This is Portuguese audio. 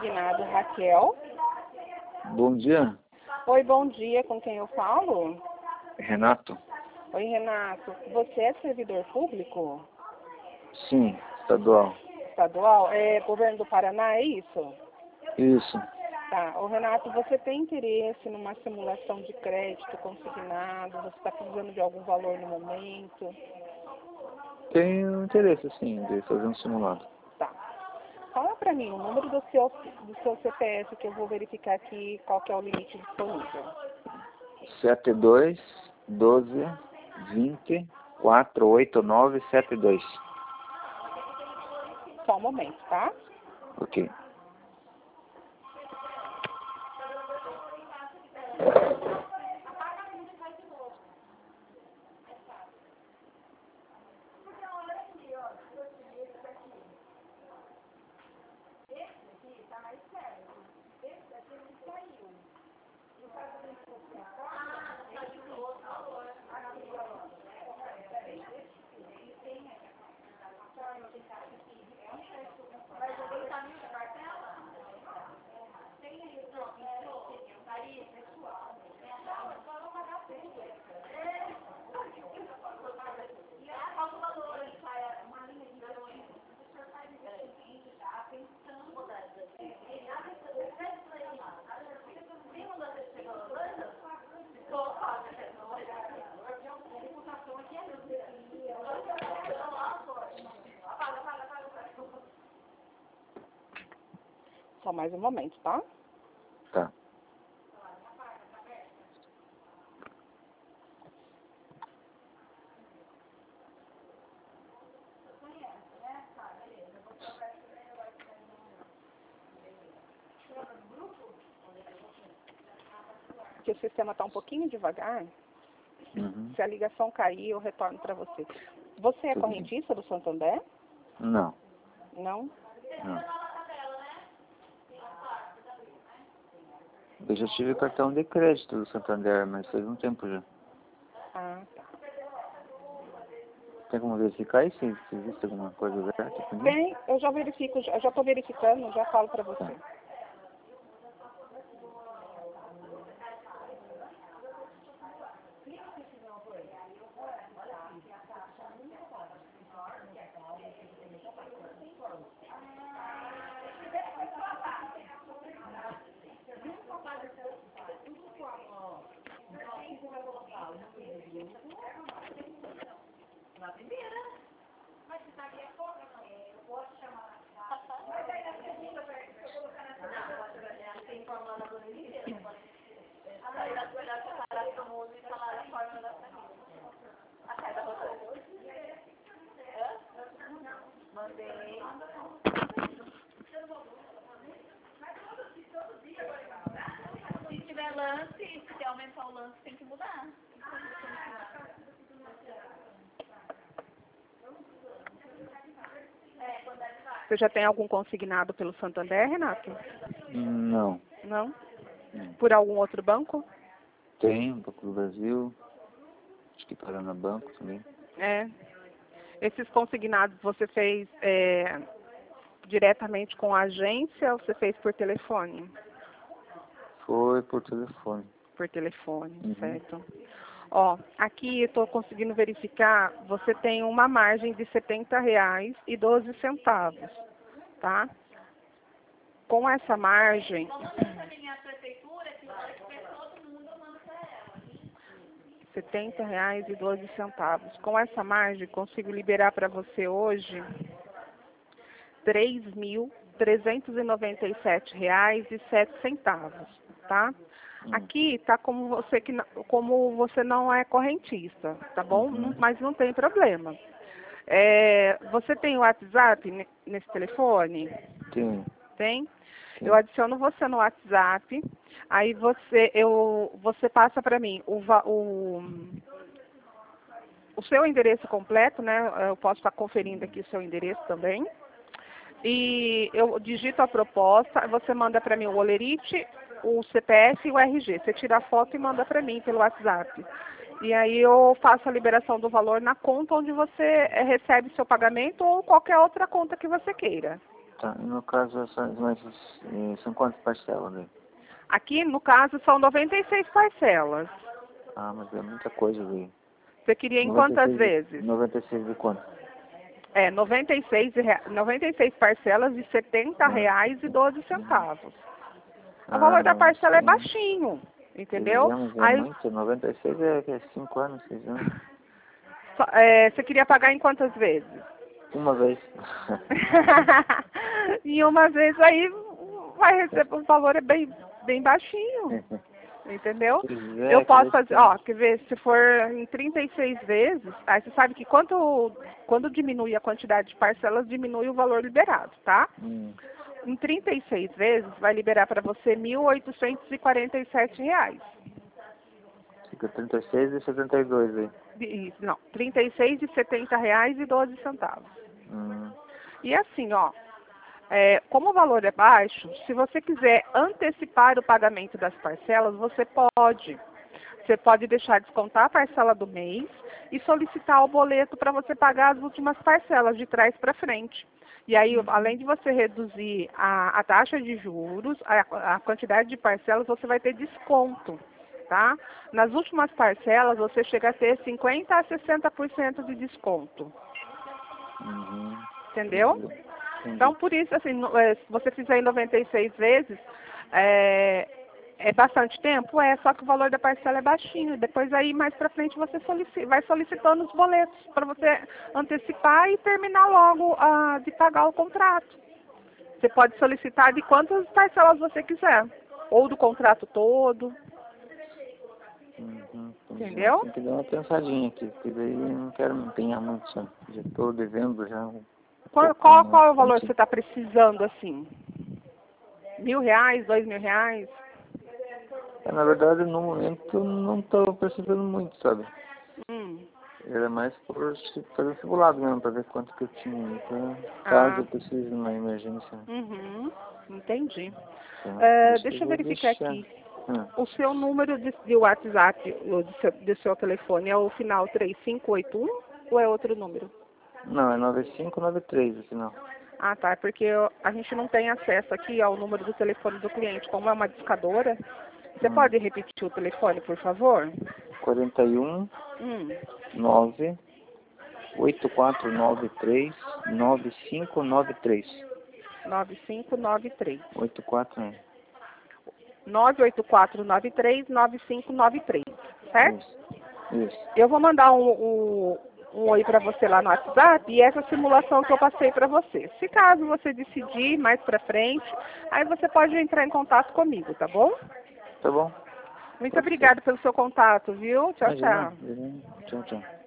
consignado Raquel. Bom dia, Oi, bom dia, com quem eu falo? Renato. Oi, Renato. Você é servidor público? Sim, estadual. Estadual? É governo do Paraná, é isso? Isso. Tá. Ô, Renato, você tem interesse numa simulação de crédito consignado? Você está precisando de algum valor no momento? Tenho interesse, sim, de fazer um simulado. Tá. Fala para mim o número do seu CPF que eu vou verificar aqui qual que é o limite disponível. 72 12 20 489 72. Só um momento, tá? Ok. Só mais um momento, tá? Tá. Porque o sistema está um pouquinho devagar. Uhum. Se a ligação cair, eu retorno para você. Você é Tudo bem. correntista do Santander? Não, Não? não. Eu já tive cartão de crédito do Santander, mas faz um tempo já. Ah, tá. Tem como verificar aí se existe alguma coisa aberta? Aqui? Bem, eu já verifico, já estou verificando, já falo para você. Tá. Se tiver lance, se aumentar o lance, tem que mudar. Você já tem algum consignado pelo Santander, Renato? Não. Não? Não. Por algum outro banco? Tem um pouco do Brasil. Acho que Paraná Banco também. É. Esses consignados você fez diretamente com a agência ou você fez por telefone? Foi por telefone. Por telefone, Uhum. certo. Ó, aqui eu estou conseguindo verificar, você tem uma margem de R$ 70,12, tá? Com essa margem, Minha prefeitura, que todo mundo manda pra ela. R$ 70,12. Com essa margem, consigo liberar para você hoje R$ 3.397,07, tá? Aqui tá como você não é correntista, tá bom? Uhum. Mas não tem problema. Você tem o WhatsApp nesse telefone? Tem. Tem? Sim. Eu adiciono você no WhatsApp, aí você passa para mim o seu endereço completo, né? Eu posso estar conferindo aqui o seu endereço também. E eu digito a proposta, você manda para mim o olerite, o CPF e o RG. Você tira a foto e manda para mim pelo WhatsApp. E aí eu faço a liberação do valor na conta onde você recebe seu pagamento ou qualquer outra conta que você queira. Tá, no caso, são quantas parcelas aí? Aqui, no caso, são 96 parcelas. Ah, mas é muita coisa aí. Você queria em quantas vezes? 96 de quanto? 96 parcelas de R$ 70,12. O valor da não parcela é sei. baixinho, entendeu? 6 anos é Aí, muito, 96 é 5 anos, 6 anos. você queria pagar em quantas vezes? Uma vez. E uma vez aí vai receber, o valor é bem baixinho, entendeu? Eu posso fazer, quer ver, se for em 36 vezes, aí você sabe que quando diminui a quantidade de parcelas, diminui o valor liberado, tá? Em 36 vezes, vai liberar para você R$ 1.847. Fica 36 e 72 aí. Não, R$ 36,70,12. E assim, como o valor é baixo, se você quiser antecipar o pagamento das parcelas, você pode. Você pode deixar descontar a parcela do mês e solicitar o boleto para você pagar as últimas parcelas de trás para frente. E aí, além de você reduzir a taxa de juros, a quantidade de parcelas, você vai ter desconto, tá? Nas últimas parcelas, você chega a ter 50% a 60% de desconto. Entendeu? Então, por isso, assim, se você fizer em 96 vezes, é bastante tempo? Só que o valor da parcela é baixinho. Depois aí, mais pra frente, você vai solicitando os boletos para você antecipar e terminar logo de pagar o contrato. Você pode solicitar de quantas parcelas você quiser. Ou do contrato todo. Entendeu? Tem que dar uma pensadinha aqui, porque daí eu não quero me empenhar muito, sabe? Já estou devendo já. Qual é o valor que você está precisando, assim? R$ 1.000, R$ 2.000? Na verdade, no momento, eu não estou precisando muito, sabe? Era mais por fazer o simulado mesmo, para ver quanto que eu tinha. Então, caso eu precise de uma emergência. Entendi. Então, Deixa eu verificar aqui. O seu número de WhatsApp, do seu telefone, é o final 3581 ou é outro número? Não, é 9593 o final. Ah, tá. Porque a gente não tem acesso aqui ao número do telefone do cliente. Como é uma discadora, você pode repetir o telefone, por favor? 41 9 8493 9593. 9593. 84, 98493-9593, certo? Isso. Eu vou mandar um oi para você lá no WhatsApp e essa simulação que eu passei para você. Se caso você decidir mais para frente, aí você pode entrar em contato comigo, tá bom? Tá bom. Muito obrigada pelo seu contato, viu? Tchau, tchau. Tchau, tchau.